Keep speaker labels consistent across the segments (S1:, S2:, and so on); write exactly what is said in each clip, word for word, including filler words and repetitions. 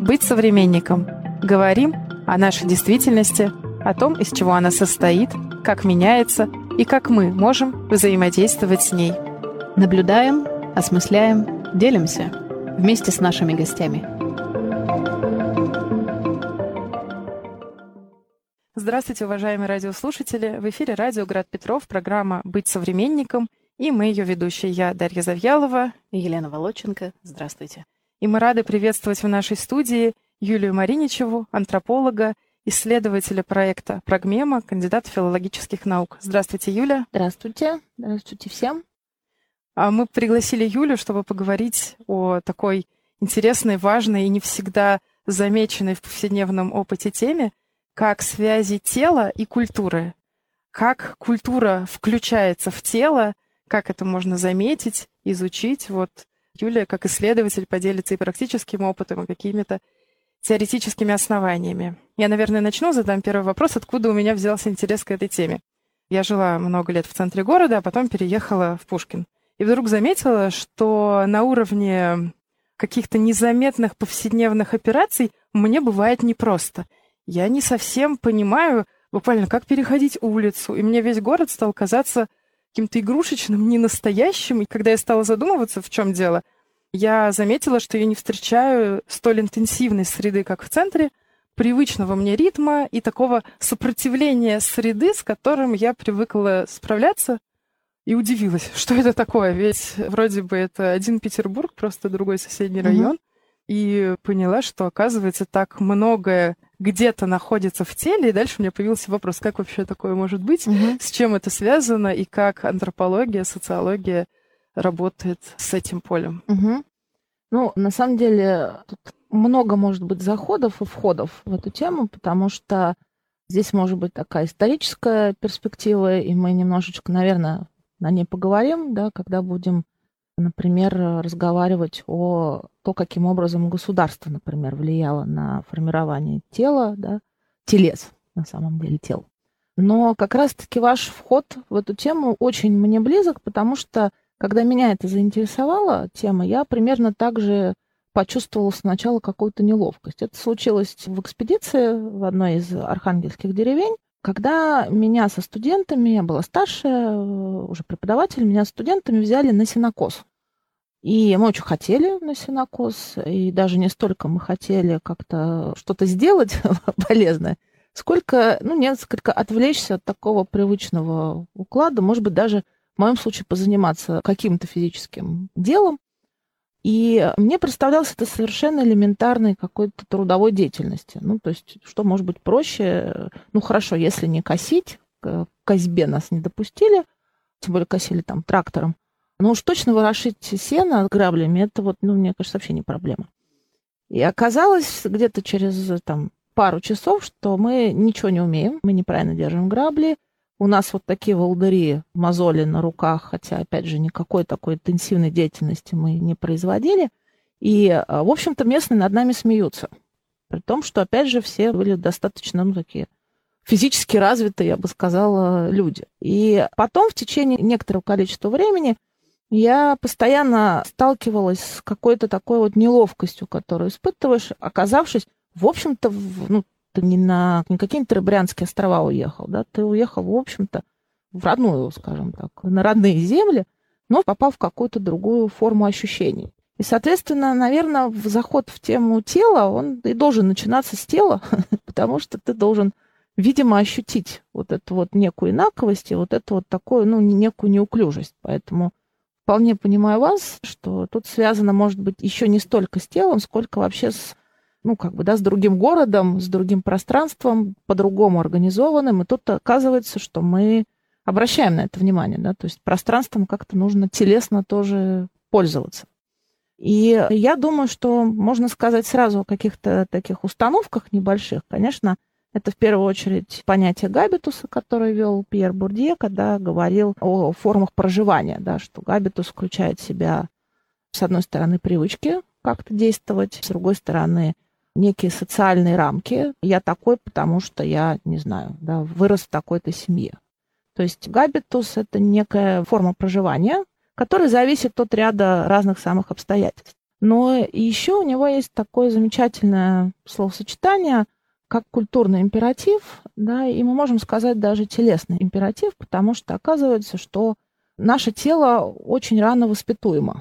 S1: «Быть современником». Говорим о нашей действительности, о том, из чего она состоит, как меняется и как мы можем взаимодействовать с ней.
S2: Наблюдаем, осмысляем, делимся вместе с нашими гостями.
S1: Здравствуйте, уважаемые радиослушатели! В эфире радио «Град Петров», программа «Быть современником», и мы ее ведущие. Я Дарья Завьялова
S2: и Елена Володченко. Здравствуйте.
S1: И мы рады приветствовать в нашей студии Юлию Мариничеву, антрополога, исследователя проекта «Прогмема», кандидата филологических наук. Здравствуйте, Юля.
S3: Здравствуйте. Здравствуйте всем.
S1: А мы пригласили Юлю, чтобы поговорить о такой интересной, важной и не всегда замеченной в повседневном опыте теме, как связи тела и культуры. Как культура включается в тело, как это можно заметить, изучить. Вот Юлия, как исследователь, поделится и практическим опытом, и какими-то теоретическими основаниями. Я, наверное, начну, задам первый вопрос, откуда у меня взялся интерес к этой теме. Я жила много лет в центре города, а потом переехала в Пушкин. И вдруг заметила, что на уровне каких-то незаметных повседневных операций мне бывает непросто. Я не совсем понимаю буквально, как переходить улицу, и мне весь город стал казаться каким-то игрушечным, ненастоящим. И когда я стала задумываться, в чем дело, я заметила, что я не встречаю столь интенсивной среды, как в центре, привычного мне ритма и такого сопротивления среды, с которым я привыкла справляться, и удивилась, что это такое. Ведь вроде бы это один Петербург, просто другой соседний район. Mm-hmm. И поняла, что, оказывается, так многое где-то находится в теле. И дальше у меня появился вопрос, как вообще такое может быть, mm-hmm. с чем это связано, и как антропология, социология работает с этим полем.
S3: Mm-hmm. Ну, на самом деле, тут много может быть заходов и входов в эту тему, потому что здесь может быть такая историческая перспектива, и мы немножечко, наверное, на ней поговорим, да, когда будем, например, разговаривать о том, каким образом государство, например, влияло на формирование тела, да, телес, на самом деле, тел. Но как раз-таки ваш вход в эту тему очень мне близок, потому что, когда меня это заинтересовала тема, я примерно так же почувствовала сначала какую-то неловкость. Это случилось в экспедиции в одной из архангельских деревень, когда меня со студентами, я была старшая, уже преподаватель, меня с студентами взяли на сенокос. И мы очень хотели на сенокос, и даже не столько мы хотели как-то что-то сделать полезное, сколько, ну, несколько отвлечься от такого привычного уклада, может быть, даже в моем случае позаниматься каким-то физическим делом. И мне представлялось это совершенно элементарной какой-то трудовой деятельности. Ну, то есть, что может быть проще? Ну, хорошо, если не косить, к косьбе нас не допустили, тем более косили там трактором, но уж точно ворошить сено граблями, это вот, ну, мне кажется, вообще не проблема. И оказалось где-то через там пару часов, что мы ничего не умеем, мы неправильно держим грабли, у нас вот такие волдыри, мозоли на руках, хотя, опять же, никакой такой интенсивной деятельности мы не производили. И, в общем-то, местные над нами смеются. При том, что, опять же, все были достаточно, ну, такие физически развитые, я бы сказала, люди. И потом, в течение некоторого количества времени, я постоянно сталкивалась с какой-то такой вот неловкостью, которую испытываешь, оказавшись, в общем-то, в, ну, ты не на не какие-нибудь Брянские острова уехал, да, ты уехал, в общем-то, в родную, скажем так, на родные земли, но попал в какую-то другую форму ощущений. И, соответственно, наверное, в заход в тему тела, он и должен начинаться с тела, потому что ты должен, видимо, ощутить вот эту вот некую инаковость и вот эту вот такую, ну, некую неуклюжесть. Поэтому вполне понимаю вас, что тут связано, может быть, еще не столько с телом, сколько вообще с ну, как бы, да, с другим городом, с другим пространством, по-другому организованным. И тут оказывается, что мы обращаем на это внимание, да, то есть пространством как-то нужно телесно тоже пользоваться. И я думаю, что можно сказать сразу о каких-то таких установках небольших. Конечно, это в первую очередь понятие габитуса, которое вел Пьер Бурдье, когда говорил о формах проживания, да, что габитус включает в себя, с одной стороны, привычки как-то действовать, с другой стороны, некие социальные рамки. Я такой, потому что я, не знаю, да, вырос в такой-то семье. То есть габитус – это некая форма проживания, которая зависит от ряда разных самых обстоятельств. Но еще у него есть такое замечательное словосочетание, как культурный императив, да, и мы можем сказать даже телесный императив, потому что оказывается, что наше тело очень рано воспитуемо.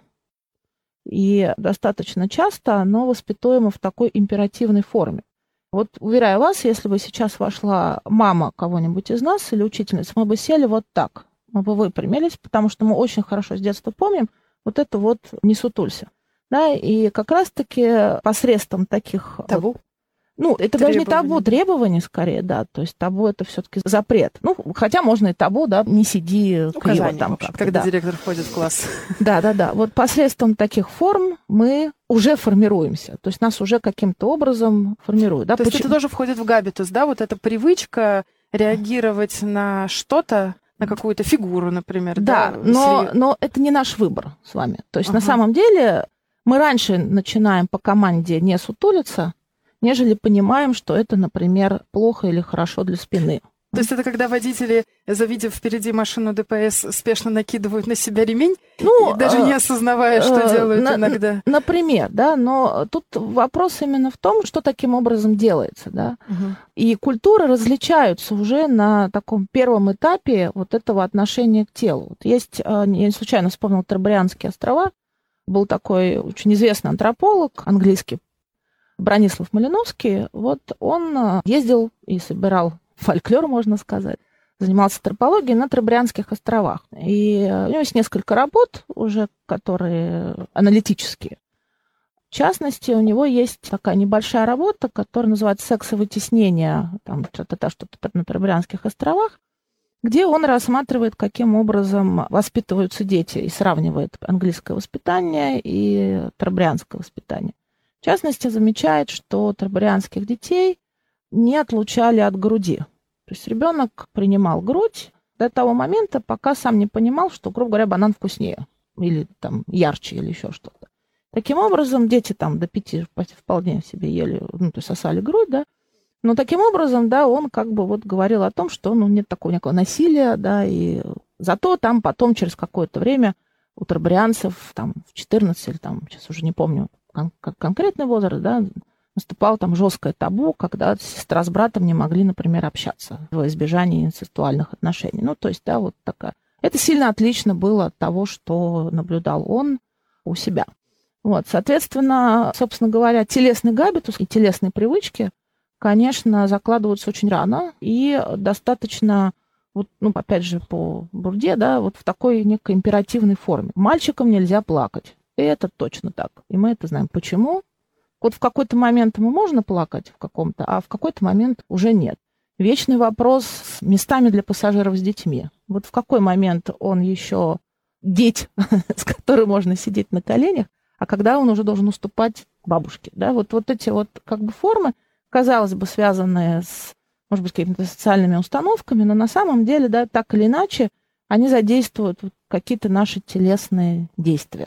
S3: И достаточно часто оно воспитуемо в такой императивной форме. Вот, уверяю вас, если бы сейчас вошла мама кого-нибудь из нас или учительница, мы бы сели вот так, мы бы выпрямились, потому что мы очень хорошо с детства помним вот это вот «не сутулься». Да, и как раз-таки посредством таких...
S1: Табу?
S3: Вот, ну, это
S1: Требования.
S3: даже не табу, требования скорее, да, то есть табу это все-таки запрет. Ну, хотя можно и табу, да, не сиди
S1: Указания,
S3: криво там как-то.
S1: когда
S3: да.
S1: директор входит в класс.
S3: Да-да-да, вот посредством таких форм мы уже формируемся, то есть нас уже каким-то образом формируют. Да?
S1: То есть
S3: Почему?
S1: это тоже входит в габитус, да, вот эта привычка реагировать на что-то, на какую-то фигуру, например.
S3: Да,
S1: да
S3: но,
S1: если...
S3: но это не наш выбор с вами. То есть
S1: Ага.
S3: на самом деле мы раньше начинаем по команде не сутулиться, нежели понимаем, что это, например, плохо или хорошо для спины.
S1: То есть это когда водители, завидев впереди машину ДПС, спешно накидывают на себя ремень,
S3: Ну,
S1: и даже
S3: э,
S1: не осознавая, что
S3: э,
S1: делают
S3: на-
S1: иногда.
S3: Например, да, но тут вопрос именно в том, что таким образом делается, да.
S1: Мгм.
S3: И культуры различаются уже на таком первом этапе вот этого отношения к телу. Вот есть, э, я не случайно вспомнил Трабрианские острова, был такой очень известный антрополог английский, Бронислав Малиновский, вот он э, ездил и собирал фольклор, можно сказать, занимался антропологией на Трабрианских островах. И у него есть несколько работ уже, которые аналитические. В частности, у него есть такая небольшая работа, которая называется «Сексовытеснение», там что-то, что-то на Трабрианских островах, где он рассматривает, каким образом воспитываются дети и сравнивает английское воспитание и трабрианское воспитание. В частности, замечает, что трабрианских детей не отлучали от груди. То есть ребенок принимал грудь до того момента, пока сам не понимал, что, грубо говоря, банан вкуснее или там ярче или еще что-то. Таким образом, дети там до пяти вполне себе ели, ну, то есть сосали грудь, да. Но таким образом, да, он как бы вот говорил о том, что, ну, нет такого некого насилия, да, и зато там потом через какое-то время у трабрианцев там в четырнадцать или там, сейчас уже не помню кон- конкретный возраст, да, наступало там жесткое табу, когда сестра с братом не могли, например, общаться во избежание инцестуальных отношений. Ну, то есть, да, вот такая. Это сильно отлично было от того, что наблюдал он у себя. Вот, соответственно, собственно говоря, телесный габитус и телесные привычки, конечно, закладываются очень рано и достаточно, вот, ну, опять же, по Бурде, да, вот в такой некой императивной форме. Мальчикам нельзя плакать. И это точно так. И мы это знаем. Почему? Вот в какой-то момент ему можно плакать в каком-то, а в какой-то момент уже нет. Вечный вопрос с местами для пассажиров с детьми. Вот в какой момент он еще деть, с которой можно сидеть на коленях, а когда он уже должен уступать бабушке. Да? Вот, вот эти вот как бы формы, казалось бы, связанные с, может быть, какими-то социальными установками, но на самом деле, да, так или иначе, они задействуют какие-то наши телесные действия.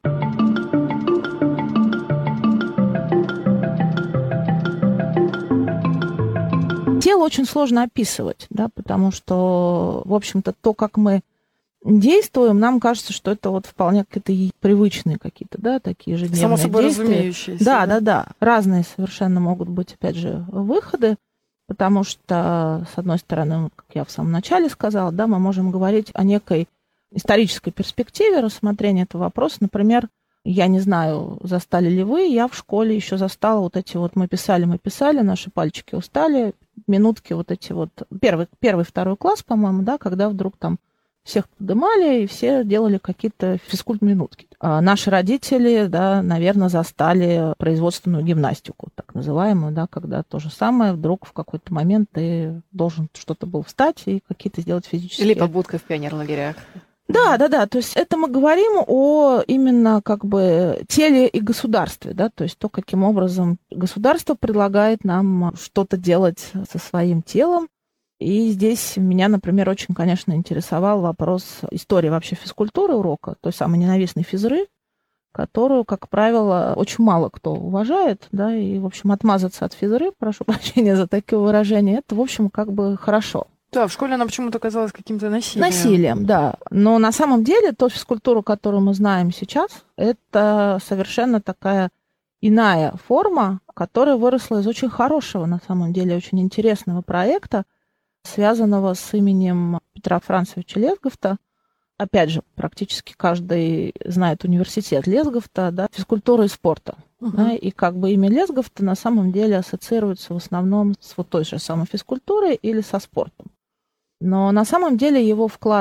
S3: Тело очень сложно описывать, да, потому что, в общем-то, то, как мы действуем, нам кажется, что это вот вполне какие-то привычные какие-то, да, такие ежедневные
S1: Само собой
S3: действия.
S1: разумеющиеся.
S3: Да, да, да. Разные совершенно могут быть, опять же, выходы, потому что, с одной стороны, как я в самом начале сказала, да, мы можем говорить о некой исторической перспективе рассмотрения этого вопроса. Например, я не знаю, застали ли вы, я в школе еще застала вот эти вот, мы писали, мы писали, наши пальчики устали, минутки вот эти вот, первый, первый, второй класс, по-моему, да, когда вдруг там всех подымали, и все делали какие-то физкульт-минутки. А наши родители, да, наверное, застали производственную гимнастику, так называемую, да, когда то же самое, вдруг в какой-то момент ты должен что-то был встать и какие-то сделать физические...
S2: Или побудка в пионерлагерях.
S3: Да, да, да, то есть это мы говорим о именно как бы теле и государстве, да, то есть то, каким образом государство предлагает нам что-то делать со своим телом. И здесь меня, например, очень, конечно, интересовал вопрос истории вообще физкультуры урока, той самой ненавистной физры, которую, как правило, очень мало кто уважает, да, и, в общем, отмазаться от физры, прошу прощения за такое выражение, это, в общем, как бы хорошо.
S1: Да, в школе она почему-то казалась каким-то насилием.
S3: Насилием, да. Но на самом деле ту физкультуру, которую мы знаем сейчас, это совершенно такая иная форма, которая выросла из очень хорошего, на самом деле, очень интересного проекта, связанного с именем Петра Францевича Лесговта. Опять же, практически каждый знает университет Лесговта, да, физкультуры и спорта. Uh-huh. Да, и как бы имя Лесговта на самом деле ассоциируется в основном с вот той же самой физкультурой или со спортом. Но на самом деле его вклад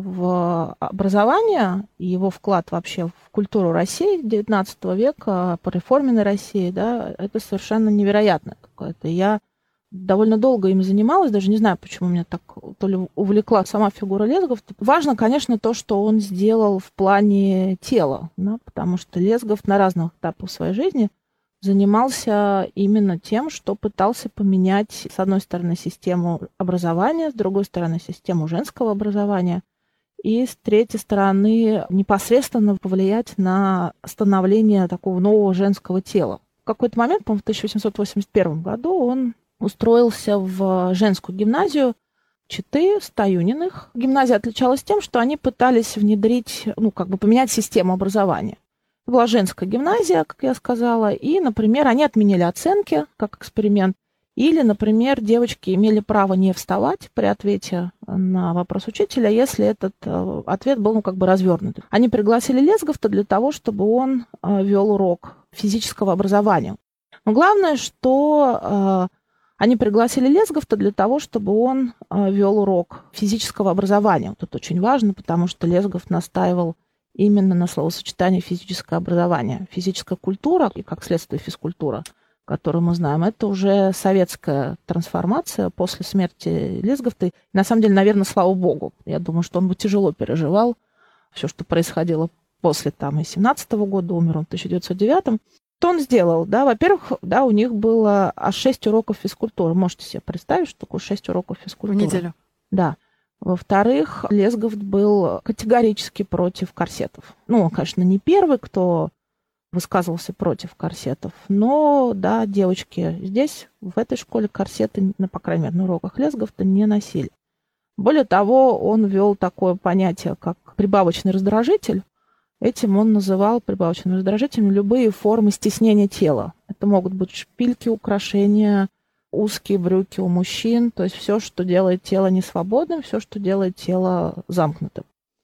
S3: в образование, его вклад вообще в культуру России девятнадцатого века, по реформенной России, да, это совершенно невероятное какое-то. Я довольно долго им занималась, даже не знаю, почему меня так то ли увлекла сама фигура Лесговта. Важно, конечно, то, что он сделал в плане тела, да, потому что Лесговт на разных этапах своей жизни занимался именно тем, что пытался поменять, с одной стороны, систему образования, с другой стороны, систему женского образования, и с третьей стороны, непосредственно повлиять на становление такого нового женского тела. В какой-то момент, по-моему, в тысяча восемьсот восемьдесят первом году он устроился в женскую гимназию Читы, Стоюниных. Гимназия отличалась тем, что они пытались внедрить, ну, как бы поменять систему образования. Была женская гимназия, как я сказала, и, например, они отменили оценки как эксперимент, или, например, девочки имели право не вставать при ответе на вопрос учителя, если этот ответ был, ну, как бы развернут. Они пригласили Лесговта для того, чтобы он вел урок физического образования. Но главное, что они пригласили Лесговта для того, чтобы он вел урок физического образования. Тут очень важно, потому что Лесговт настаивал именно на словосочетании физическое образование. Физическая культура и, как следствие, физкультура, которую мы знаем, это уже советская трансформация после смерти Лесговта. И, на самом деле, наверное, слава богу. Я думаю, что он бы тяжело переживал все, что происходило после там, и семнадцатого года, умер он в тысяча девятьсот девятом. Что он сделал? Да, во-первых, да, у них было аж шесть уроков физкультуры. Можете себе представить, что такое шесть уроков физкультуры?
S1: В неделю.
S3: Да. Во-вторых, Лесговт был категорически против корсетов. Ну, он, конечно, не первый, кто высказывался против корсетов, но, да, девочки здесь, в этой школе, корсеты, ну, по крайней мере, на уроках Лесговта не носили. Более того, он ввел такое понятие, как прибавочный раздражитель. Этим он называл прибавочным раздражителем любые формы стеснения тела. Это могут быть шпильки, украшения, узкие брюки у мужчин, то есть все, что делает тело несвободным, все, что делает тело замкнутым.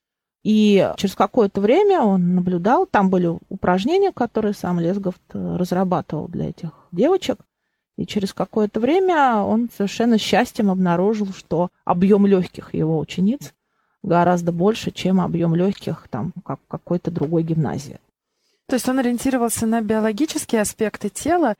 S3: И через какое-то время он наблюдал, там были упражнения, которые сам Лесговт разрабатывал для этих девочек, и через какое-то время он совершенно счастьем обнаружил, что объем легких его учениц гораздо больше, чем объем легких там, как в какой-то другой гимназии.
S1: То есть он ориентировался на биологические аспекты тела,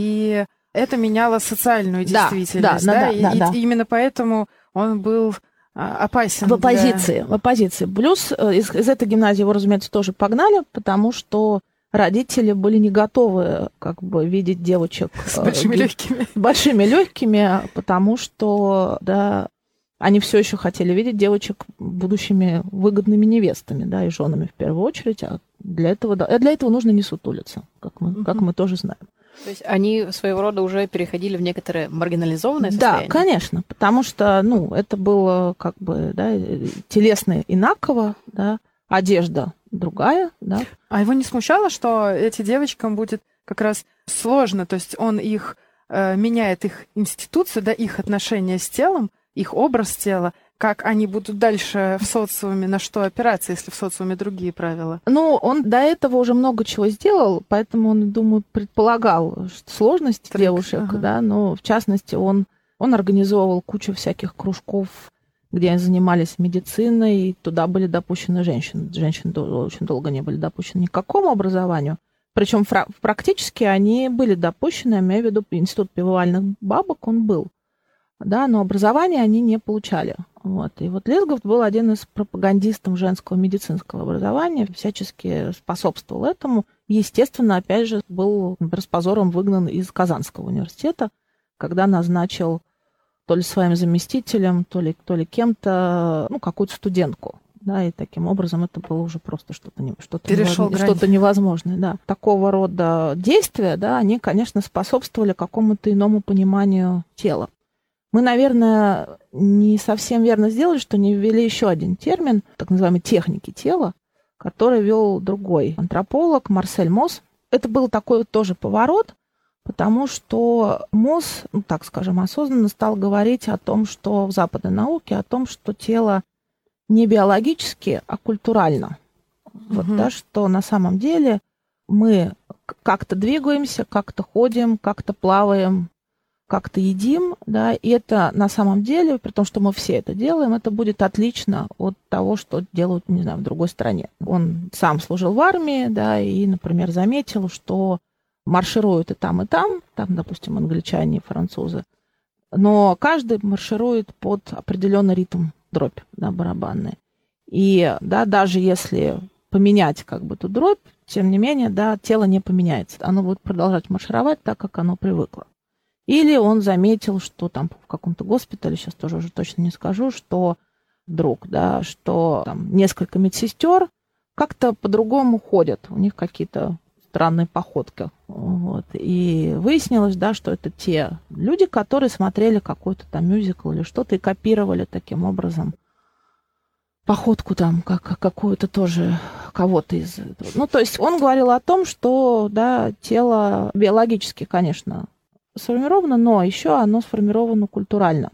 S1: и это меняло социальную действительность,
S3: да?
S1: Да,
S3: да,
S1: и,
S3: да,
S1: и
S3: да.
S1: именно поэтому он был опасен.
S3: В оппозиции,
S1: для...
S3: в оппозиции. Плюс из, из этой гимназии его, разумеется, тоже погнали, потому что родители были не готовы как бы видеть девочек
S1: с большими
S3: э,
S1: легкими.
S3: большими легкими, потому что, да, они все еще хотели видеть девочек будущими выгодными невестами, да, и женами в первую очередь. А для этого, да, для этого нужно не сутулиться, как мы, mm-hmm. как мы тоже знаем.
S2: То есть они своего рода уже переходили в некоторое маргинализованное состояние?
S3: Да, конечно, потому что, ну, это было как бы, да, телесно инаково, да, одежда другая, да.
S1: А его не смущало, что этим девочкам будет как раз сложно, то есть он их э, меняет их институцию, да, их отношения с телом, их образ тела, как они будут дальше в социуме, на что опираться, если в социуме другие правила?
S3: Ну, он до этого уже много чего сделал, поэтому он, думаю, предполагал сложности Трик, девушек, ага. да, но в частности он, он организовывал кучу всяких кружков, где они занимались медициной, и туда были допущены женщины. Женщины очень долго не были допущены ни к какому образованию. Причем практически они были допущены, я имею в виду, институт пивовальных бабок он был. Да, но образование они не получали. Вот. И вот Лесговт был один из пропагандистов женского медицинского образования, всячески способствовал этому. Естественно, опять же, был, например, с позором выгнан из Казанского университета, когда назначил то ли своим заместителем, то ли, то ли кем-то, ну, какую-то студентку. Да, и таким образом это было уже просто что-то, не, что-то, невозможное, что-то невозможное. Да. Такого рода действия, да, они, конечно, способствовали какому-то иному пониманию тела. Мы, наверное, не совсем верно сделали, что не ввели еще один термин, так называемый техники тела, который вел другой антрополог Марсель Мосс. Это был такой вот тоже поворот, потому что Мосс, ну, так скажем, осознанно стал говорить о том, что в западной науке, о том, что тело не биологически, а культурально. Вот,
S1: Мгм.
S3: да, что на самом деле мы как-то двигаемся, как-то ходим, как-то плаваем, как-то едим, да, и это на самом деле, при том, что мы все это делаем, это будет отлично от того, что делают, не знаю, в другой стране. Он сам служил в армии, да, и, например, заметил, что маршируют и там, и там, там, допустим, англичане и французы, но каждый марширует под определенный ритм, дробь, да, барабанная. И, да, даже если поменять как бы эту дробь, тем не менее, да, тело не поменяется. Оно будет продолжать маршировать так, как оно привыкло. Или он заметил, что там в каком-то госпитале, сейчас тоже уже точно не скажу, что вдруг, да, что там несколько медсестер как-то по-другому ходят. У них какие-то странные походки. Вот. И выяснилось, да, что это те люди, которые смотрели какой-то там мюзикл или что-то и копировали таким образом походку там, как какую-то тоже кого-то из... Ну, то есть он говорил о том, что, да, тело биологически, конечно, сформировано, но еще оно сформировано культурально.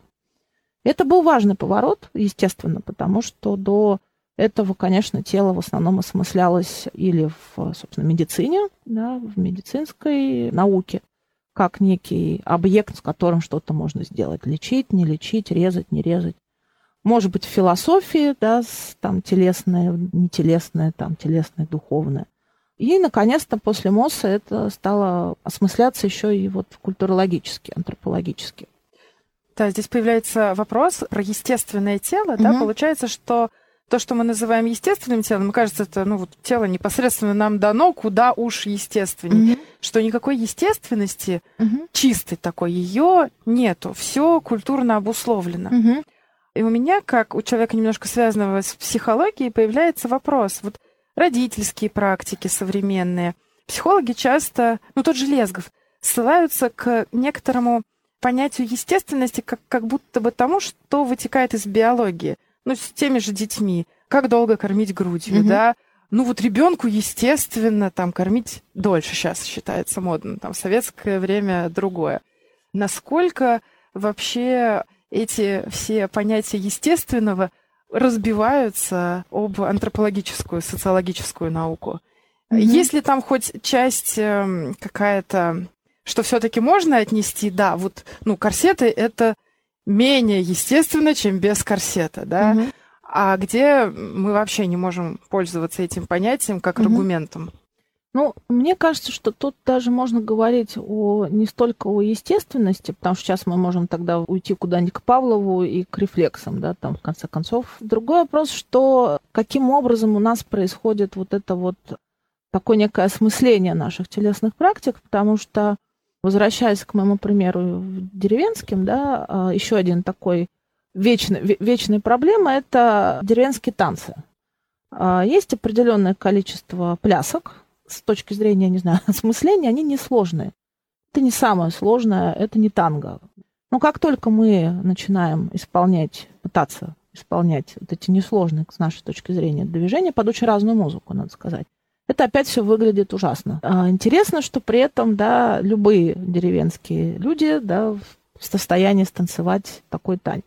S3: Это был важный поворот, естественно, потому что до этого, конечно, тело в основном осмыслялось или в, собственно, медицине, да, в медицинской науке, как некий объект, с которым что-то можно сделать. Лечить, не лечить, резать, не резать. Может быть, в философии, да, там телесное, нетелесное, там телесное, духовное. И, наконец-то, после Мосса это стало осмысляться еще и вот культурологически, антропологически.
S1: Да, здесь появляется вопрос про естественное тело. Да?
S3: Мгм.
S1: Получается, что то, что мы называем естественным телом, мне кажется, это ну, вот, тело непосредственно нам дано, куда уж естественнее.
S3: Мгм.
S1: Что никакой естественности,
S3: Мгм.
S1: чистой такой, ее нету. Все культурно обусловлено.
S3: Мгм.
S1: И у меня, как у человека, немножко связанного с психологией, появляется вопрос. Вот родительские практики современные. Психологи часто, ну тот же Лесгов, ссылаются к некоторому понятию естественности, как, как будто бы тому, что вытекает из биологии. Ну, с теми же детьми. Как долго кормить грудью,
S3: Мгм.
S1: да? Ну, вот ребенку, естественно, там кормить дольше сейчас считается модно. Там в советское время другое. Насколько вообще эти все понятия естественного разбиваются об антропологическую, социологическую науку?
S3: Мгм.
S1: Есть ли там хоть часть эм, какая-то, что все-таки можно отнести, да, вот, ну, корсеты это менее естественно, чем без корсета, да,
S3: Мгм.
S1: а где мы вообще не можем пользоваться этим понятием как
S3: Мгм.
S1: аргументом?
S3: Ну, мне кажется, что тут даже можно говорить о, не столько о естественности, потому что сейчас мы можем тогда уйти куда-нибудь к Павлову и к рефлексам, да, там, в конце концов. Другой вопрос, что каким образом у нас происходит вот это вот такое некое осмысление наших телесных практик, потому что, возвращаясь к моему примеру деревенским, да, еще один такой вечный, ве- вечная проблема – это деревенские танцы. А, Есть определенное количество плясок, с точки зрения, не знаю, осмысления, они несложные. Это не самое сложное, это не танго. Но как только мы начинаем исполнять, пытаться исполнять вот эти несложные, с нашей точки зрения, движения под очень разную музыку, надо сказать, это опять все выглядит ужасно. А интересно, что при этом, да, любые деревенские люди, да, в состоянии станцевать такой танец.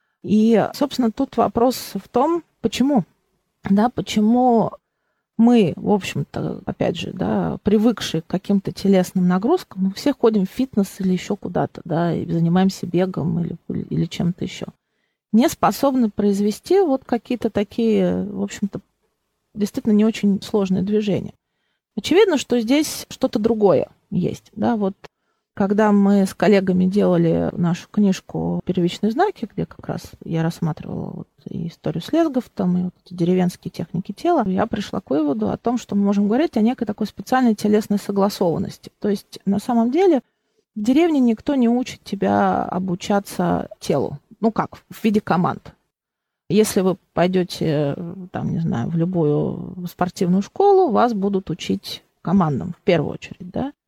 S3: И, собственно, тут вопрос в том, почему, да, почему мы, в общем-то, опять же, да, привыкшие к каким-то телесным нагрузкам, мы все ходим в фитнес или еще куда-то, да, и занимаемся бегом или, или чем-то еще, не способны произвести вот какие-то такие, в общем-то, действительно не очень сложные движения. Очевидно, что здесь что-то другое есть, да, вот когда мы с коллегами делали нашу книжку «Первичные знаки», где как раз я рассматривала вот и историю с Лесговтом, и вот эти деревенские техники тела, я пришла к выводу о том, что мы можем говорить о некой такой специальной телесной согласованности. То есть на самом деле в деревне никто не учит тебя обучаться телу. Ну как, в виде команд. Если вы пойдете, там, не знаю, в любую спортивную школу, вас будут учить командам в первую очередь, да.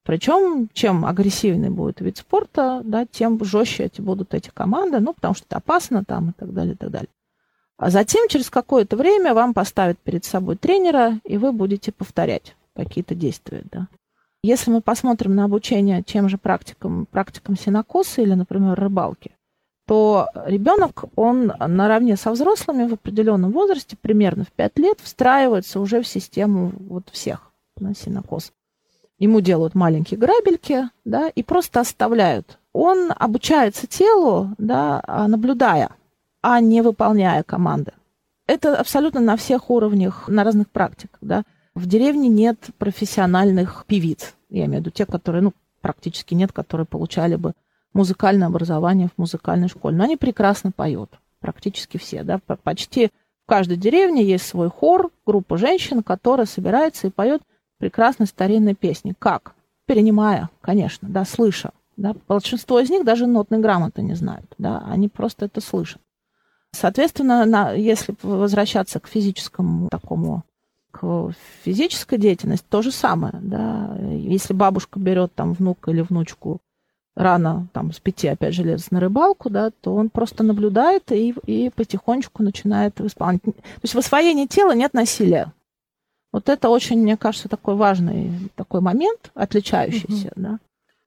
S3: Причем, чем агрессивнее будет вид спорта, да, тем жестче эти будут эти команды, ну, потому что это опасно там и так далее, и так далее. А затем, через какое-то время, вам поставят перед собой тренера, и вы будете повторять какие-то действия, да. Если мы посмотрим на обучение тем же практикам, практикам сенокоса или, например, рыбалки, то ребенок, он наравне со взрослыми в определенном возрасте, примерно в пять лет, встраивается уже в систему вот всех на сенокос. Ему делают маленькие грабельки, да, и просто оставляют. Он обучается телу, да, наблюдая, а не выполняя команды. Это абсолютно на всех уровнях, на разных практиках, да. В деревне нет профессиональных певиц, я имею в виду те, которые, ну, практически нет, которые получали бы музыкальное образование в музыкальной школе. Но они прекрасно поют, практически все, да. Почти в каждой деревне есть свой хор, группа женщин, которая собирается и поет прекрасные старинные песни. Как? Перенимая, конечно, да, слыша. Да. Большинство из них даже нотной грамоты не знают, да, они просто это слышат. Соответственно, на, если возвращаться к физическому такому, к физической деятельности, то же самое, да. Если бабушка берет там внука или внучку рано, там, с пяти, опять же, лет на рыбалку, да, то он просто наблюдает и, и потихонечку начинает исполнять. То есть в освоении тела нет насилия. Вот это очень, мне кажется, такой важный такой момент, отличающийся, mm-hmm. да.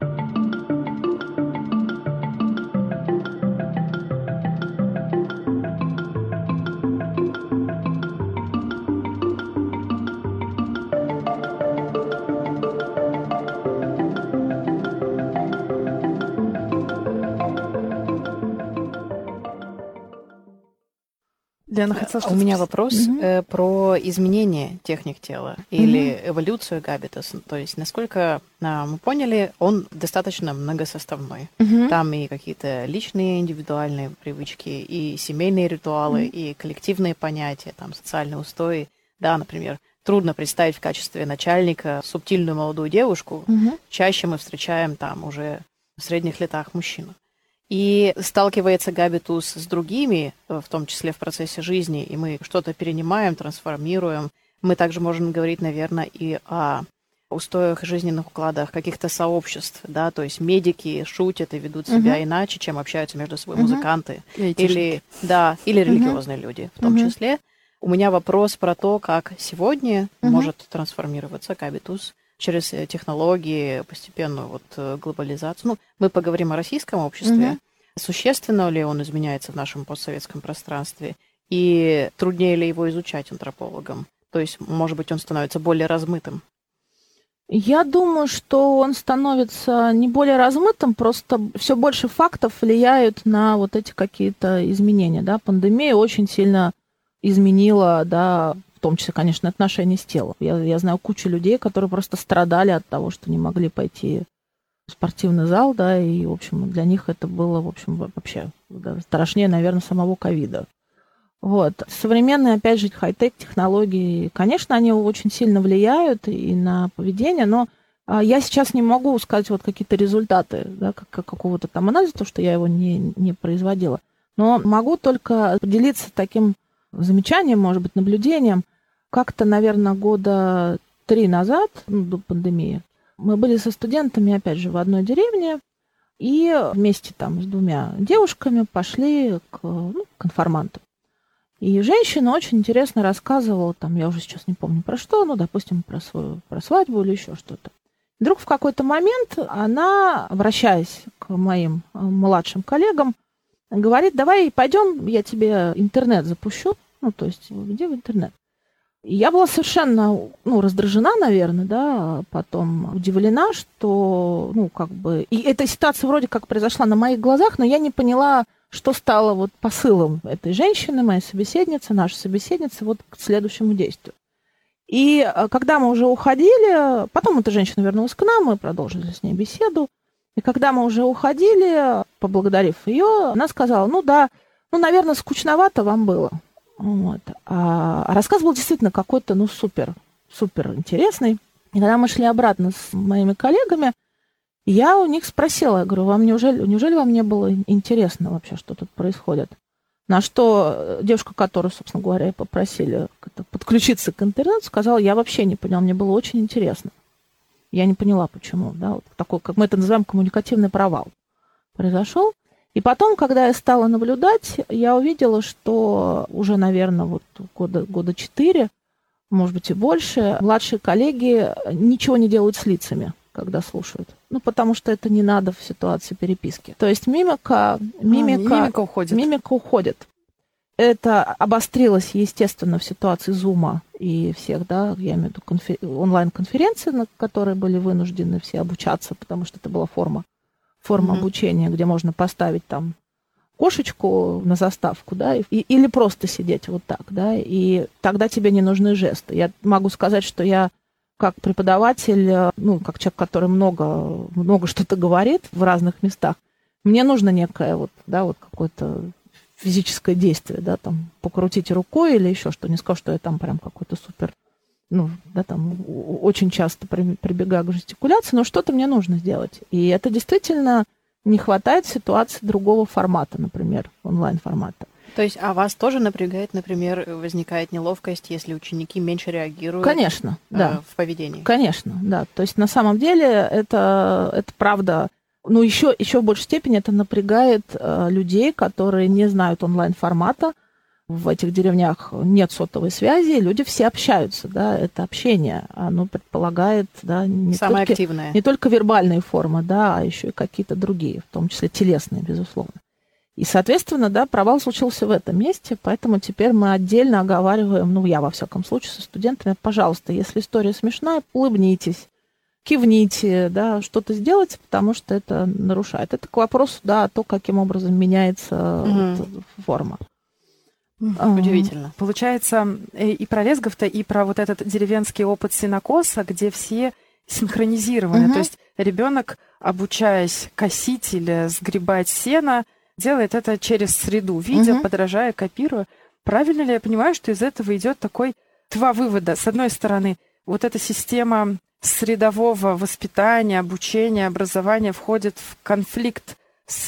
S1: Лена хотела что-то
S2: У меня
S1: спросить.
S2: вопрос
S1: Mm-hmm.
S2: э, про изменение техник тела или mm-hmm. эволюцию габитус. То есть, насколько а, мы поняли, он достаточно многосоставной. Mm-hmm. Там и какие-то личные индивидуальные привычки, и семейные ритуалы, mm-hmm. и коллективные понятия, там, социальные устои. Да, например, трудно представить в качестве начальника субтильную молодую девушку. Mm-hmm. Чаще мы встречаем там уже в средних летах мужчину. И сталкивается габитус с другими, в том числе в процессе жизни, и мы что-то перенимаем, трансформируем. Мы также можем говорить, наверное, и о устоях, жизненных укладах каких-то сообществ, да, то есть медики шутят и ведут себя uh-huh. иначе, чем общаются между собой uh-huh. музыканты, или, да, или религиозные uh-huh. люди в том uh-huh. числе. У меня вопрос про то, как сегодня uh-huh. может трансформироваться габитус через технологии, постепенную вот глобализацию. Ну, мы поговорим о российском обществе. Угу. Существенно ли он изменяется в нашем постсоветском пространстве? И труднее ли его изучать антропологам? То есть, может быть, он становится более размытым?
S3: Я думаю, что он становится не более размытым, просто все больше фактов влияют на вот эти какие-то изменения. Да? Пандемия очень сильно изменила, да, в том числе, конечно, отношения с телом. Я, я знаю кучу людей, которые просто страдали от того, что не могли пойти в спортивный зал, да, и, в общем, для них это было, в общем, вообще да, страшнее, наверное, самого ковида. Вот. Современные, опять же, хай-тек технологии, конечно, они очень сильно влияют и на поведение, но я сейчас не могу сказать вот какие-то результаты, да, как, какого-то там анализа, потому что я его не, не производила. Но могу только поделиться таким замечанием, может быть, наблюдением. Как-то, наверное, года три назад, ну, до пандемии, мы были со студентами, опять же, в одной деревне, и вместе там с двумя девушками пошли к, ну, к информанту. И женщина очень интересно рассказывала, там, я уже сейчас не помню про что, ну, допустим, про свою, про свадьбу или еще что-то. Вдруг в какой-то момент она, обращаясь к моим младшим коллегам, говорит: давай пойдем, я тебе интернет запущу. Ну, то есть, где в интернет? И я была совершенно, ну, раздражена, наверное, да, потом удивлена, что, ну, как бы... И эта ситуация вроде как произошла на моих глазах, но я не поняла, что стало вот посылом этой женщины, моей собеседницы, нашей собеседницы, вот к следующему действию. И когда мы уже уходили, потом эта женщина вернулась к нам, мы продолжили с ней беседу, и когда мы уже уходили, поблагодарив ее, она сказала: ну да, ну, наверное, скучновато вам было. Вот. А рассказ был действительно какой-то, ну, супер, супер интересный. И когда мы шли обратно с моими коллегами, я у них спросила, я говорю: вам неужели, неужели вам не было интересно вообще, что тут происходит? На что девушка, которую, собственно говоря, попросили подключиться к интернету, сказала: я вообще не поняла, мне было очень интересно. Я не поняла, почему. Да? Вот такой, как мы это называем, коммуникативный провал произошел. И потом, когда я стала наблюдать, я увидела, что уже, наверное, вот года, года четыре, может быть, и больше, младшие коллеги ничего не делают с лицами, когда слушают. Ну, потому что это не надо в ситуации переписки. То есть мимика, мимика,
S1: а, мимика уходит.
S3: Мимика уходит. Это обострилось, естественно, в ситуации Зума и всех, да, я имею в виду конфер... онлайн-конференции, на которые были вынуждены все обучаться, потому что это была форма, форма mm-hmm. обучения, где можно поставить там кошечку на заставку, да, и, или просто сидеть вот так, да, и тогда тебе не нужны жесты. Я могу сказать, что я как преподаватель, ну, как человек, который много, много что-то говорит в разных местах, мне нужно некое вот, да, вот какое-то физическое действие, да, там, покрутить рукой или еще что. Не скажу, что я там прям какой-то супер, ну, да, там, очень часто прибегаю к жестикуляции, но что-то мне нужно сделать. И это действительно не хватает ситуации другого формата, например, онлайн-формата.
S2: То есть, а вас тоже напрягает, например, возникает неловкость, если ученики меньше реагируют?
S3: Конечно,
S2: э,
S3: да.
S2: в поведении?
S3: Конечно, да. То есть, на самом деле, это, это правда. Ну, еще, еще в большей степени это напрягает э, людей, которые не знают онлайн-формата. В этих деревнях нет сотовой связи, люди все общаются, да, это общение, оно предполагает, да, не,
S2: Самое
S3: только,
S2: активное.
S3: не только вербальные формы, да, а еще и какие-то другие, в том числе телесные, безусловно. И, соответственно, да, провал случился в этом месте, поэтому теперь мы отдельно оговариваем, ну, я, во всяком случае, со студентами, пожалуйста, если история смешная, улыбнитесь, кивните, да, что-то сделайте, потому что это нарушает. Это к вопросу, да, то, каким образом меняется угу. вот, форма.
S2: Удивительно.
S1: Получается, и про лесгов-то, и про вот этот деревенский опыт сенокоса, где все синхронизированы. Угу. То есть ребенок, обучаясь косить или сгребать сено, делает это через среду, видя, угу. подражая, копируя. Правильно ли я понимаю, что из этого идет такой два вывода? С одной стороны, вот эта система средового воспитания, обучения, образования входит в конфликт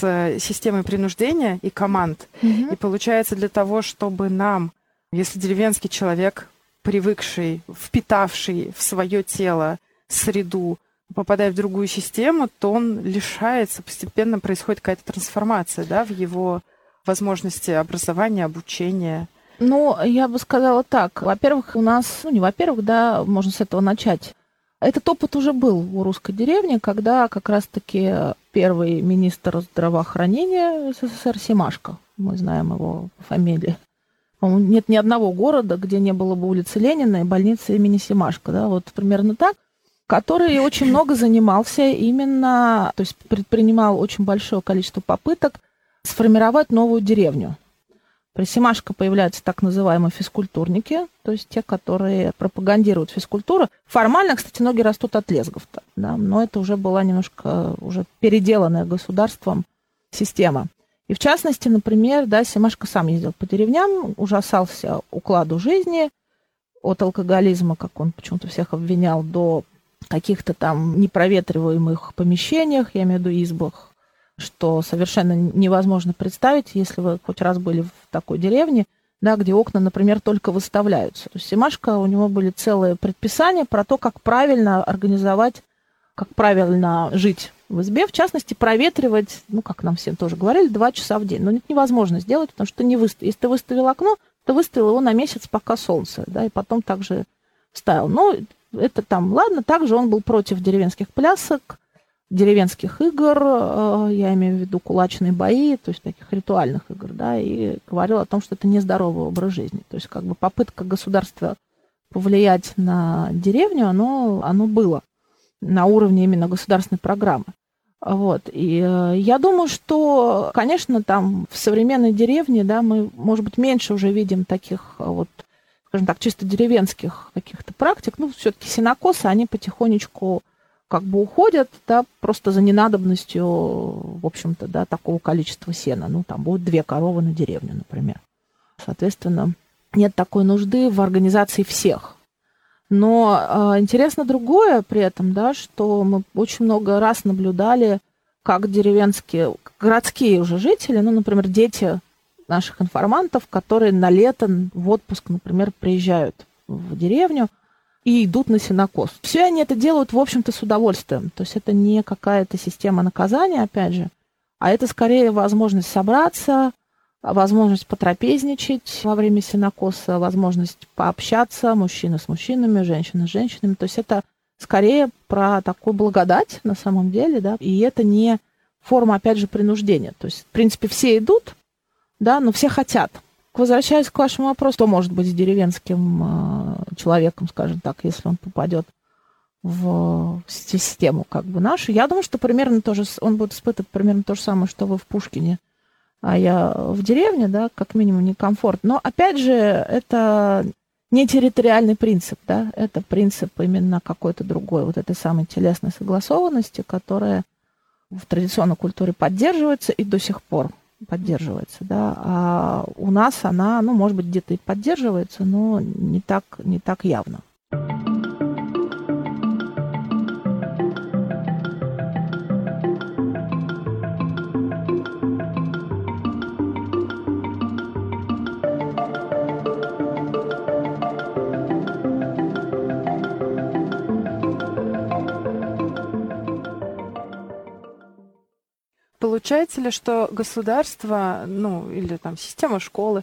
S1: с системой принуждения и команд. Mm-hmm. И получается, для того, чтобы нам, если деревенский человек, привыкший, впитавший в свое тело среду, попадая в другую систему, то он лишается, постепенно происходит какая-то трансформация, да, в его возможности образования, обучения.
S3: Ну, я бы сказала так. Во-первых, у нас, ну не во-первых, да, можно с этого начать. Этот опыт уже был у русской деревни, когда как раз-таки первый министр здравоохранения СССР Семашко, мы знаем его по фамилии, по-моему, нет ни одного города, где не было бы улицы Ленина и больницы имени Семашко, да, вот примерно так, который очень много занимался именно, то есть предпринимал очень большое количество попыток сформировать новую деревню. При Семашко появляются так называемые физкультурники, то есть те, которые пропагандируют физкультуру. Формально, кстати, ноги растут от лесгов-то, да, но это уже была немножко уже переделанная государством система. И в частности, например, да, Семашко сам ездил по деревням, ужасался укладу жизни, от алкоголизма, как он почему-то всех обвинял, до каких-то там непроветриваемых помещениях, я имею в виду избах, что совершенно невозможно представить, если вы хоть раз были в такой деревне, да, где окна, например, только выставляются. То есть Семашко, у него были целые предписания про то, как правильно организовать, как правильно жить в избе, в частности, проветривать, ну, как нам всем тоже говорили, два часа в день. Но это невозможно сделать, потому что не выстав... если ты выставил окно, то выставил его на месяц, пока солнце, да, и потом также вставил. Ну, это там, ладно, также он был против деревенских плясок, деревенских игр, я имею в виду кулачные бои, то есть таких ритуальных игр, да, и говорил о том, что это нездоровый образ жизни. То есть как бы попытка государства повлиять на деревню, оно, оно было на уровне именно государственной программы. Вот. И я думаю, что, конечно, там в современной деревне, да, мы, может быть, меньше уже видим таких вот, скажем так, чисто деревенских каких-то практик. Ну, все-таки сенокосы, они потихонечку как бы уходят, да, просто за ненадобностью, в общем-то, да, такого количества сена. Ну, там будет две коровы на деревню, например. Соответственно, нет такой нужды в организации всех. Но э, интересно другое при этом, да, что мы очень много раз наблюдали, как деревенские, городские уже жители, ну, например, дети наших информантов, которые на лето в отпуск, например, приезжают в деревню, и идут на сенокос. Все они это делают, в общем-то, с удовольствием. То есть это не какая-то система наказания, опять же, а это скорее возможность собраться, возможность потрапезничать во время сенокоса, возможность пообщаться, мужчины с мужчинами, женщины с женщинами. То есть это скорее про такую благодать на самом деле, да, и это не форма, опять же, принуждения. То есть, в принципе, все идут, да, но все хотят. Возвращаясь к вашему вопросу, что может быть с деревенским э, человеком, скажем так, если он попадет в систему как бы нашу, я думаю, что примерно тоже он будет испытывать примерно то же самое, что вы в Пушкине, а я в деревне, да, как минимум некомфорт. Но, опять же, это не территориальный принцип, да, это принцип именно какой-то другой, вот этой самой телесной согласованности, которая в традиционной культуре поддерживается и до сих пор поддерживается, да, а у нас она, ну, может быть, где-то и поддерживается, но не так, не так явно.
S1: Получается ли, что государство, ну, или там система школы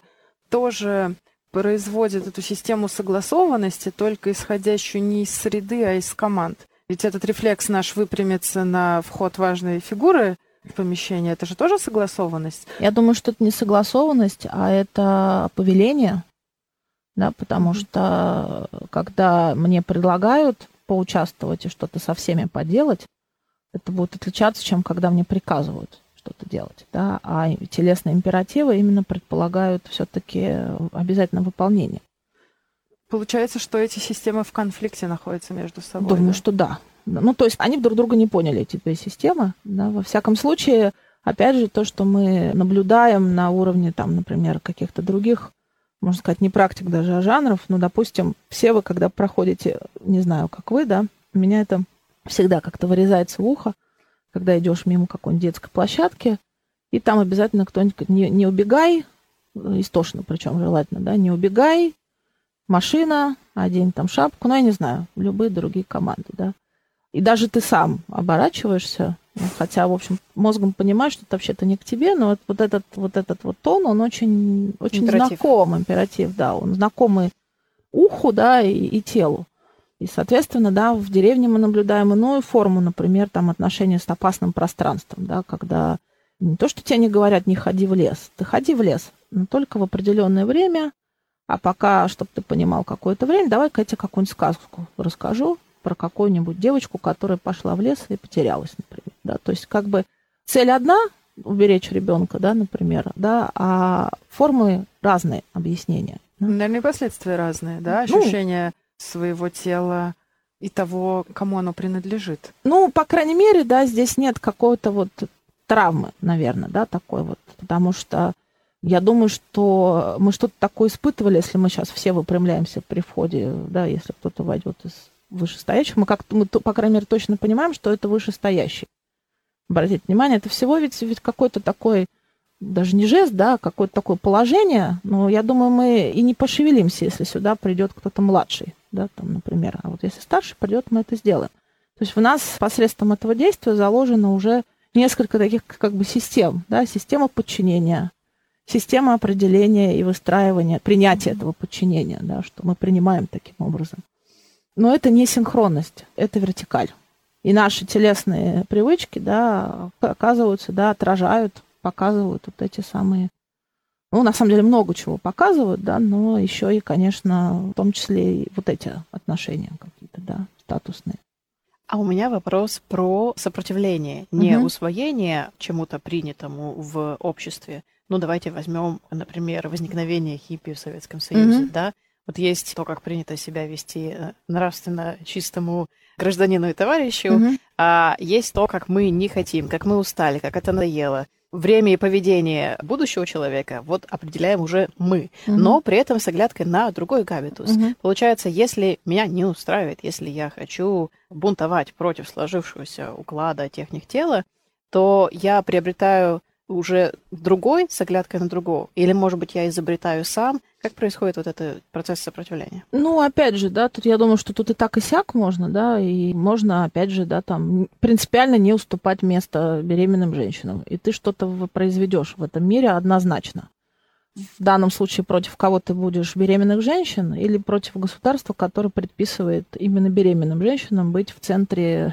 S1: тоже производит эту систему согласованности, только исходящую не из среды, а из команд? Ведь этот рефлекс наш выпрямиться на вход важной фигуры в помещение, это же тоже согласованность?
S3: Я думаю, что это не согласованность, а это повеление, да, потому mm-hmm. что когда мне предлагают поучаствовать и что-то со всеми поделать, это будет отличаться, чем когда мне приказывают что-то делать, да, а телесные императивы именно предполагают все-таки обязательно выполнение.
S1: Получается, что эти системы в конфликте находятся между собой.
S3: Думаю,
S1: да?
S3: что да. Ну, то есть они друг друга не поняли, эти две системы. Да. Во всяком случае, опять же, то, что мы наблюдаем на уровне, там, например, каких-то других, можно сказать, не практик даже, а жанров, ну, допустим, все вы, когда проходите, не знаю, как вы, да, у меня это всегда как-то вырезается в ухо, когда идешь мимо какой-нибудь детской площадки, и там обязательно кто-нибудь не, не убегай, истошно причем желательно, да, не убегай, машина, одень там шапку, ну, я не знаю, любые другие команды, да. И даже ты сам оборачиваешься, хотя, в общем, мозгом понимаешь, что это вообще-то не к тебе, но вот, вот, этот, вот этот вот тон, он очень, очень
S2: императив.
S3: знаком, императив, да, он знакомый уху, да, и, и телу. И, соответственно, да, в деревне мы наблюдаем иную форму, например, там отношения с опасным пространством, да, когда не то, что тебе не говорят, не ходи в лес, ты ходи в лес, но только в определенное время, а пока, чтобы ты понимал какое-то время, давай-ка я тебе какую-нибудь сказку расскажу про какую-нибудь девочку, которая пошла в лес и потерялась, например, да, то есть как бы цель одна — уберечь ребенка, да, например, да, а формы разные объяснения. Да?
S1: Наверное, и последствия разные, да, ощущения... Ну, своего тела и того, кому оно принадлежит.
S3: Ну, по крайней мере, да, здесь нет какой-то вот травмы, наверное, да, такой вот, потому что я думаю, что мы что-то такое испытывали, если мы сейчас все выпрямляемся при входе, да, если кто-то войдет из вышестоящих, мы как-то, мы, по крайней мере, точно понимаем, что это вышестоящий. Обратите внимание, это всего ведь, ведь какой-то такой, даже не жест, да, какое-то такое положение, но я думаю, мы и не пошевелимся, если сюда придет кто-то младший, да, там, например, а вот если старший придет, мы это сделаем. То есть в нас посредством этого действия заложено уже несколько таких как бы систем, да, система подчинения, система определения и выстраивания, принятия этого подчинения, да, что мы принимаем таким образом. Но это не синхронность, это вертикаль. И наши телесные привычки, да, оказываются, да, отражают, показывают вот эти самые, ну, на самом деле много чего показывают, да, но еще и, конечно, в том числе и вот эти отношения какие-то, да, статусные.
S2: А у меня вопрос про сопротивление, не угу. усвоение чему-то принятому в обществе. Ну, давайте возьмем, например, возникновение хиппи в Советском Союзе, угу. да. Вот есть то, как принято себя вести нравственно чистому гражданину и товарищу, угу. а есть то, как мы не хотим, как мы устали, как это надоело. Время и поведение будущего человека вот определяем уже мы, угу. но при этом с оглядкой на другой габитус. Угу. Получается, если меня не устраивает, если я хочу бунтовать против сложившегося уклада техник тела, то я приобретаю уже другой с оглядкой на другого? Или, может быть, я изобретаю сам? Как происходит вот этот процесс сопротивления?
S3: Ну, опять же, да, тут я думаю, что тут и так, и сяк можно, да, и можно, опять же, да, там, принципиально не уступать место беременным женщинам. И ты что-то произведешь в этом мире однозначно. В данном случае против кого ты будешь, беременных женщин или против государства, которое предписывает именно беременным женщинам быть в центре,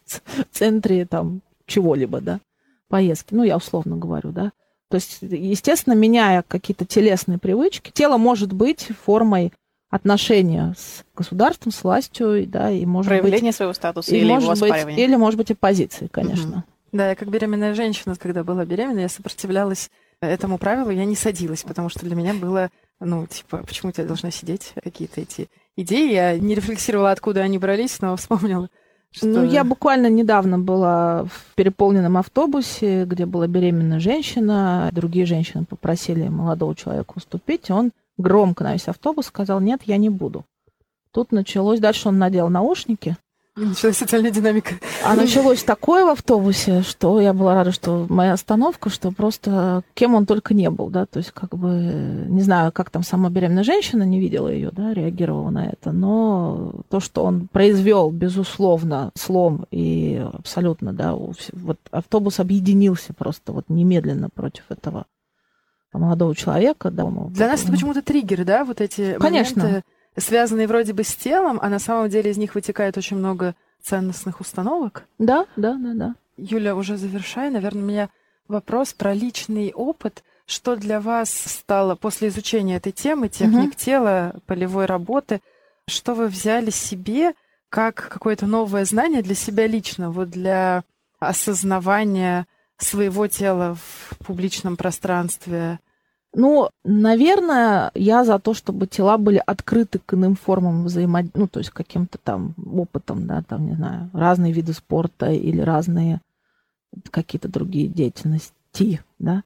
S3: в центре там чего-либо, да, поездки. Ну, я условно говорю, да. То есть, естественно, меняя какие-то телесные привычки, тело может быть формой отношения с государством, с властью, да, и может
S2: проявление
S3: быть,
S2: своего статуса
S3: и
S2: или
S3: может
S2: его оспаривание.
S3: Быть, или, может быть, оппозиции, конечно.
S1: Угу. Да, я как беременная женщина, когда была беременна, я сопротивлялась этому правилу, я не садилась, потому что для меня было, ну, типа, почему я должна сидеть, какие-то эти идеи. Я не рефлексировала, откуда они брались, но вспомнила. Что...
S3: Ну, я буквально недавно была в переполненном автобусе, где была беременная женщина. Другие женщины попросили молодого человека уступить. Он громко на весь автобус сказал: нет, я не буду. Тут началось... Дальше он надел наушники.
S1: И началась социальная динамика.
S3: А началось такое в автобусе, что я была рада, что моя остановка, что просто кем он только не был, да, то есть как бы, не знаю, как там сама беременная женщина, не видела ее, да, реагировала на это, но то, что он произвел, безусловно, слом и абсолютно, да, вот автобус объединился просто вот немедленно против этого молодого человека. Да,
S1: Для нас это почему-то триггер, да, вот эти
S3: Конечно.
S1: моменты, связанные вроде бы с телом, а на самом деле из них вытекает очень много ценностных установок.
S3: Да, да, да, да.
S1: Юля, уже завершая, наверное, у меня вопрос про личный опыт. Что для вас стало после изучения этой темы, техник uh-huh. тела, полевой работы, что вы взяли себе как какое-то новое знание для себя лично, вот для осознавания своего тела в публичном пространстве?
S3: Ну, наверное, я за то, чтобы тела были открыты к иным формам взаимодействия, ну, то есть каким-то там опытом, да, там, не знаю, разные виды спорта или разные какие-то другие деятельности, да.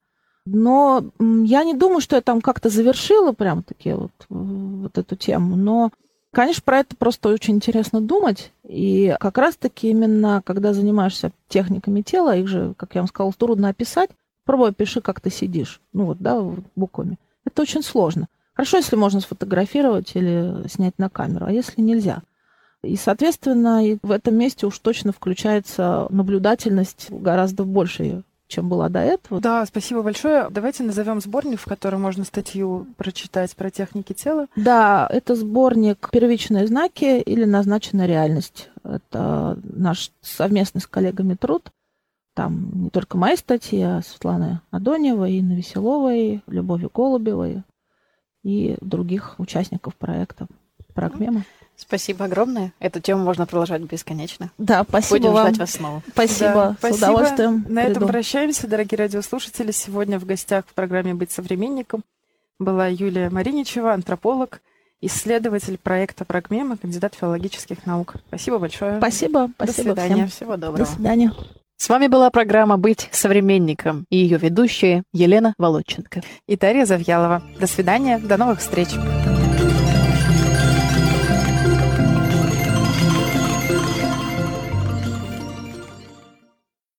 S3: Но я не думаю, что я там как-то завершила прям-таки вот, вот эту тему, но, конечно, про это просто очень интересно думать, и как раз-таки именно, когда занимаешься техниками тела, их же, как я вам сказала, трудно описать. Пробуй, опиши, как ты сидишь. Ну вот, да, буквами. Это очень сложно. Хорошо, если можно сфотографировать или снять на камеру, а если нельзя. И, соответственно, и в этом месте уж точно включается наблюдательность гораздо больше, чем была до этого.
S1: Да, спасибо большое. Давайте назовем сборник, в котором можно статью прочитать про техники тела.
S3: Да, это сборник «Первичные знаки» или «Назначенная реальность». Это наш совместный с коллегами труд. Там не только мои статьи, а Светланы Адоневой, Инны Веселовой, Любови Голубевой и других участников проекта «Прагмема».
S2: Спасибо огромное. Эту тему можно продолжать бесконечно.
S3: Да, спасибо
S2: Будем
S3: вам.
S2: ждать вас снова.
S3: Спасибо,
S1: да,
S3: с
S1: спасибо.
S3: удовольствием
S1: На
S3: приду.
S1: этом прощаемся, дорогие радиослушатели. Сегодня в гостях в программе «Быть современником» была Юлия Мариничева, антрополог, исследователь проекта «Прагмема», кандидат филологических наук. Спасибо большое.
S3: Спасибо,
S1: До
S3: спасибо
S1: свидания.
S3: всем.
S2: Всего доброго.
S3: До свидания.
S2: С вами была программа «Быть современником» и ее ведущая Елена Володченко
S1: И Дарья Завьялова. До свидания, до новых встреч.